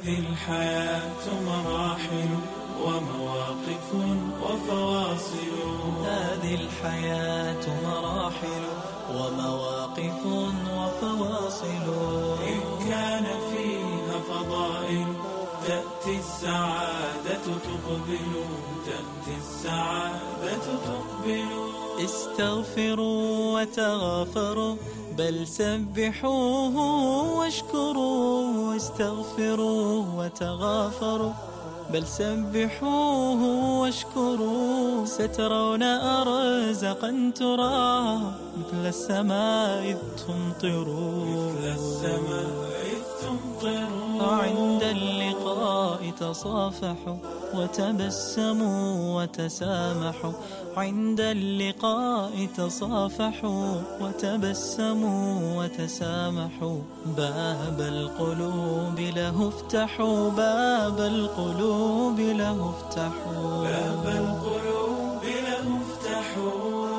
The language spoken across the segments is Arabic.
هذه الحياة مراحل ومواقف وفواصل. هذه الحياة مراحل ومواقف وفواصل. إن كان فيها فضائل تأتي السعادة تقبل، تأتي السعادة تقبل. استغفروا وتغافروا بل سبحوه واشكروا. استغفروا وتغافروا بل سبحوه واشكروا. سترون أرزقا ترى مثل السماء إذ تمطر. مثل السماء إذ تمطر. عند اللقاء تصافحوا وتبسموا وتسامحوا. عند اللقاء تصافحوا وتبسموا وتسامحوا. باب القلوب له افتحوا. باب القلوب له افتحوا. باب القلوب له افتحوا.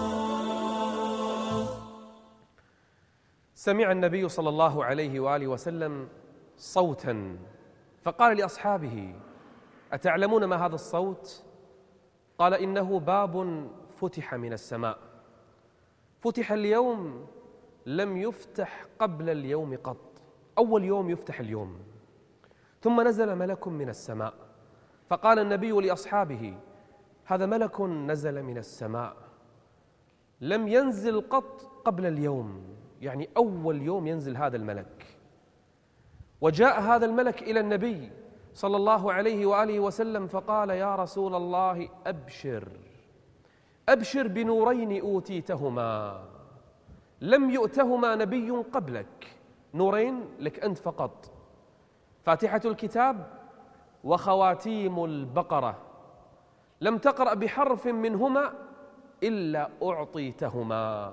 سمع النبي صلى الله عليه وآله وسلم صوتا فقال لأصحابه: أتعلمون ما هذا الصوت؟ قال: إنه باب فتح من السماء، فتح اليوم لم يفتح قبل اليوم قط. أول يوم يفتح اليوم. ثم نزل ملك من السماء، فقال النبي لأصحابه: هذا ملك نزل من السماء لم ينزل قط قبل اليوم، يعني أول يوم ينزل هذا الملك. وجاء هذا الملك إلى النبي صلى الله عليه وآله وسلم فقال: يا رسول الله، أبشر أبشر بنورين أوتيتهما لم يؤتهما نبي قبلك. نورين لك أنت فقط، فاتحة الكتاب وخواتيم البقرة، لم تقرأ بحرف منهما إلا أعطيتهما.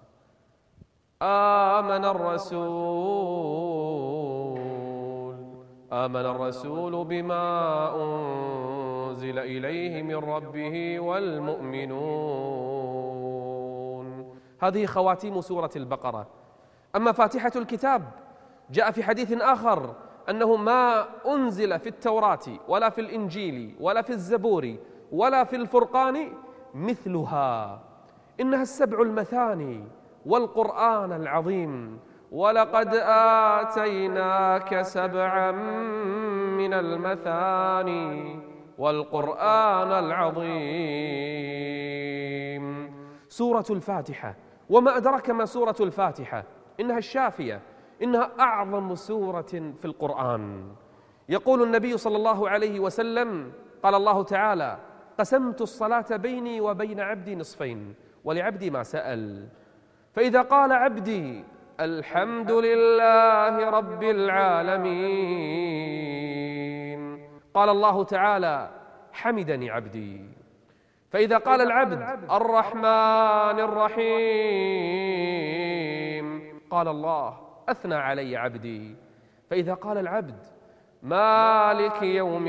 آمن الرسول بما أنزل إليه من ربه والمؤمنون. هذه خواتيم سورة البقرة. أما فاتحة الكتاب جاء في حديث آخر أنه ما أنزل في التوراة ولا في الإنجيل ولا في الزبور ولا في الفرقان مثلها، إنها السبع المثاني والقرآن العظيم. ولقد آتيناك سبعا من المثاني والقرآن العظيم. سورة الفاتحة، وما أدرك ما سورة الفاتحة، إنها الشافية، إنها أعظم سورة في القرآن. يقول النبي صلى الله عليه وسلم: قال الله تعالى: قسمت الصلاة بيني وبين عبدي نصفين ولعبدي ما سأل. فإذا قال عبدي الحمد لله رب العالمين، قال الله تعالى: حمدني عبدي. فإذا قال العبد الرحمن الرحيم، قال الله: أثنى علي عبدي. فإذا قال العبد مالك يوم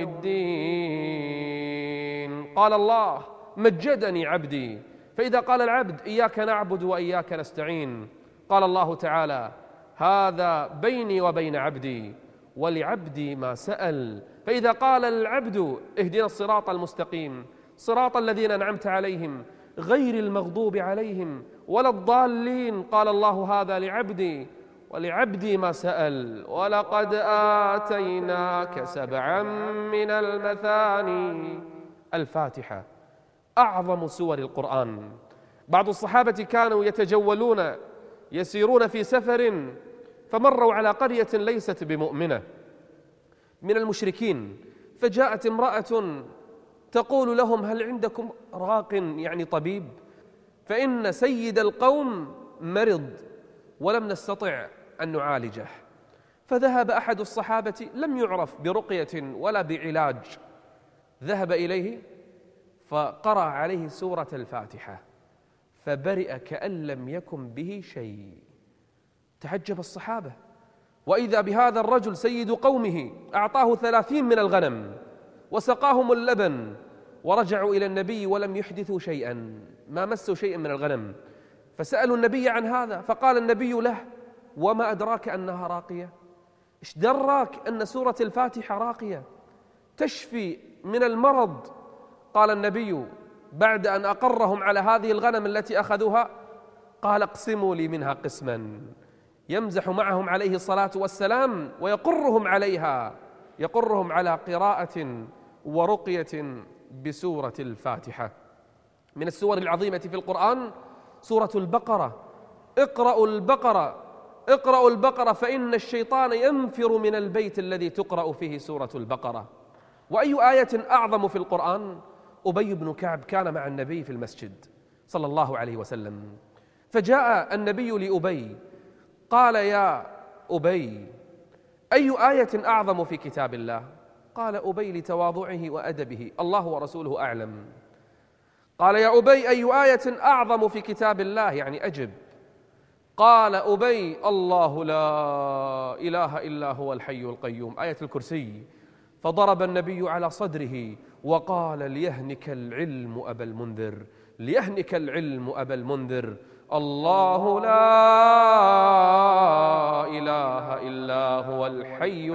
الدين، قال الله: مجدني عبدي. فإذا قال العبد إياك نعبد وإياك نستعين، قال الله تعالى: هذا بيني وبين عبدي ولعبدي ما سأل. فإذا قال العبد اهدنا الصراط المستقيم صراط الذين أنعمت عليهم غير المغضوب عليهم ولا الضالين، قال الله: هذا لعبدي ولعبدي ما سأل. ولقد آتيناك سبعا من المثاني. الفاتحة أعظم سور القرآن. بعض الصحابة كانوا يتجولون يسيرون في سفر، فمروا على قرية ليست بمؤمنة من المشركين، فجاءت امرأة تقول لهم: هل عندكم راق، يعني طبيب؟ فإن سيد القوم مرض ولم نستطع أن نعالجه. فذهب أحد الصحابة لم يعرف برقية ولا بعلاج، ذهب إليه فقرأ عليه سورة الفاتحة فبرئ كأن لم يكن به شيء. تعجب الصحابة، وإذا بهذا الرجل سيد قومه أعطاه 30 من الغنم وسقاهم اللبن، ورجعوا إلى النبي ولم يحدثوا شيئا، ما مسوا شيئا من الغنم. فسألوا النبي عن هذا، فقال النبي له: وما أدراك أنها راقية؟ إيش دراك أن سورة الفاتحة راقية تشفي من المرض؟ قال النبي بعد أن أقرهم على هذه الغنم التي أخذوها، قال اقسموا لي منها قسما. يمزح معهم عليه الصلاة والسلام ويقرهم عليها، يقرهم على قراءة ورقية بسورة الفاتحة. من السور العظيمة في القرآن سورة البقرة. اقرأوا البقرة فإن الشيطان ينفر من البيت الذي تقرأ فيه سورة البقرة. وأي آية أعظم في القرآن؟ أبي بن كعب كان مع النبي في المسجد صلى الله عليه وسلم، فجاء النبي لأبي قال يا أبي أي آية أعظم في كتاب الله؟ قال أبي لتواضعه وأدبه الله ورسوله أعلم. قال يا أبي أي آية أعظم في كتاب الله؟ يعني أجب. قال أبي الله لا إله إلا هو الحي القيوم، آية الكرسي. فضرب النبي على صدره وقال ليهنك العلم أبا المنذر، ليهنك العلم أبا المنذر، الله لا إله إلا هو الحي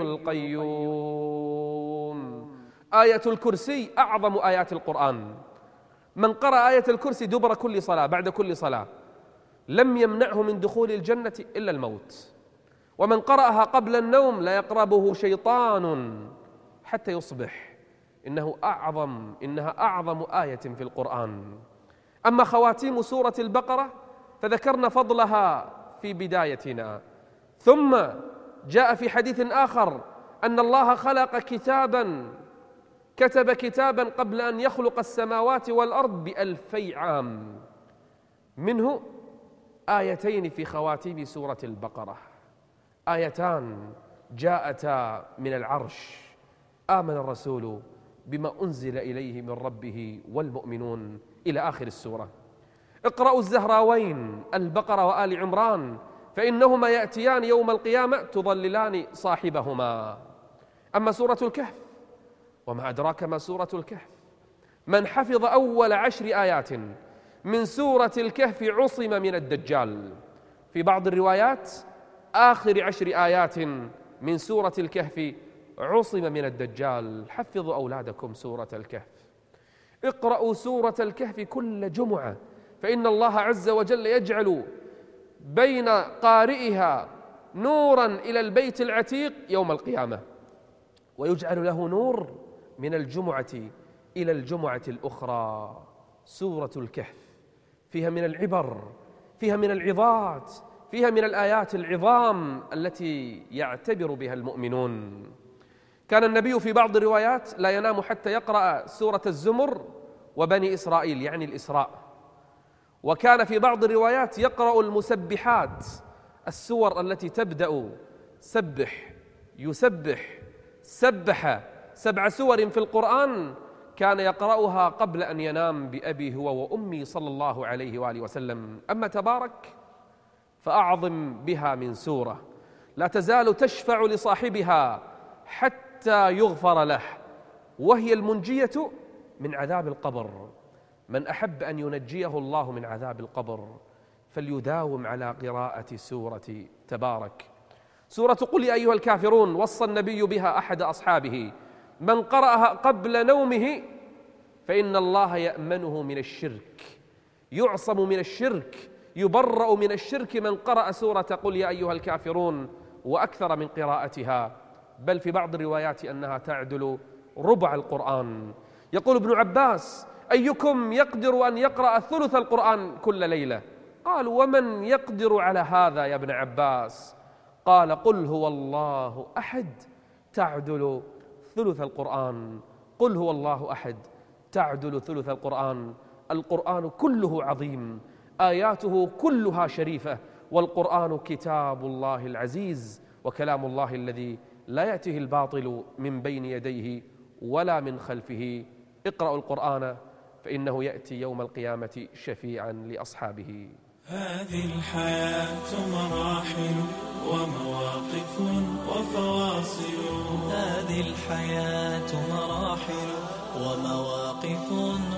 القيوم. آية الكرسي أعظم آيات القرآن. من قرأ آية الكرسي دبر كل صلاة بعد كل صلاة لم يمنعه من دخول الجنة إلا الموت، ومن قرأها قبل النوم لا يقربه شيطان حتى يصبح. إنها أعظم آية في القرآن. أما خواتيم سورة البقرة فذكرنا فضلها في بدايتنا، ثم جاء في حديث آخر أن الله كتب كتابا قبل أن يخلق السماوات والأرض ب2000 عام، منه آيتين في خواتيم سورة البقرة، آيتان جاءتا من العرش: آمن الرسول بما أنزل إليه من ربه والمؤمنون، إلى آخر السورة. اقرأوا الزهراوين البقرة وآل عمران فإنهما يأتيان يوم القيامة تضللان صاحبهما. أما سورة الكهف وما أدراك ما سورة الكهف، من حفظ أول 10 آيات من سورة الكهف عصم من الدجال. في بعض الروايات آخر 10 آيات من سورة الكهف عصم من الدجال. حفظوا أولادكم سورة الكهف. اقرأوا سورة الكهف كل جمعة، فإن الله عز وجل يجعل بين قارئها نورا إلى البيت العتيق يوم القيامة، ويجعل له نور من الجمعة إلى الجمعة الأخرى. سورة الكهف فيها من العبر، فيها من العظات، فيها من الآيات العظام التي يعتبر بها المؤمنون. كان النبي في بعض الروايات لا ينام حتى يقرأ سورة الزمر وبني إسرائيل، يعني الإسراء. وكان في بعض الروايات يقرأ المسبحات، السور التي تبدأ سبح، يسبح، سبح، 7 سور في القرآن كان يقرأها قبل أن ينام بأبي هو وأمي صلى الله عليه وآله وسلم. أما تبارك فأعظم بها من سورة، لا تزال تشفع لصاحبها حتى يغفر له، وهي المنجية من عذاب القبر. من أحب أن ينجيه الله من عذاب القبر فليداوم على قراءة سورة تبارك. سورة قل يا أيها الكافرون وصى النبي بها أحد أصحابه: من قرأها قبل نومه فإن الله يأمنه من الشرك، يعصم من الشرك، يبرأ من الشرك من قرأ سورة قل يا أيها الكافرون وأكثر من قراءتها، بل في بعض الروايات أنها تعدل ربع القرآن. يقول ابن عباس: أيكم يقدر أن يقرأ ثلث القرآن كل ليلة؟ قالوا: ومن يقدر على هذا يا ابن عباس؟ قال: قل هو الله أحد تعدل ثلث القرآن. قل هو الله أحد تعدل ثلث القرآن. القرآن كله عظيم، آياته كلها شريفة، والقرآن كتاب الله العزيز وكلام الله الذي لا يأتيه الباطل من بين يديه ولا من خلفه. اقرأوا القرآن فإنه يأتي يوم القيامة شفيعا لأصحابه. هذه الحياة مراحل ومواقف وفواصل، هذه الحياة مراحل ومواقف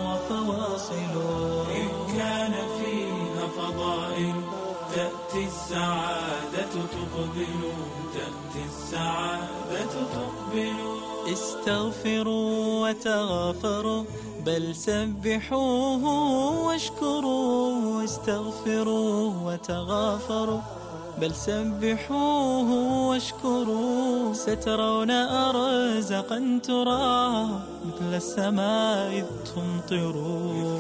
وفواصل، إن كان فيها فضائل تأتي السعادة تقبل تأتي السعادة تقبل. استغفروا وتغافروا بل سبحوه واشكروا. استغفروا وتغافروا بل سبحوه واشكروا. سترون أرزقا ترى مثل السماء إذ تمطروا.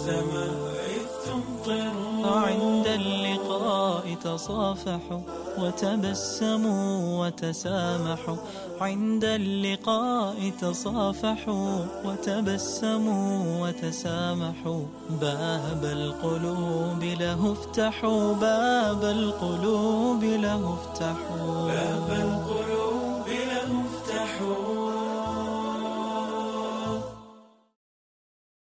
عند اللقاء تصافحوا وتبسموا وتسامحوا. عند اللقاء تصافحوا وتبسموا وتسامحوا. باب القلوب له افتحوا. باب القلوب له افتحوا. باب القلوب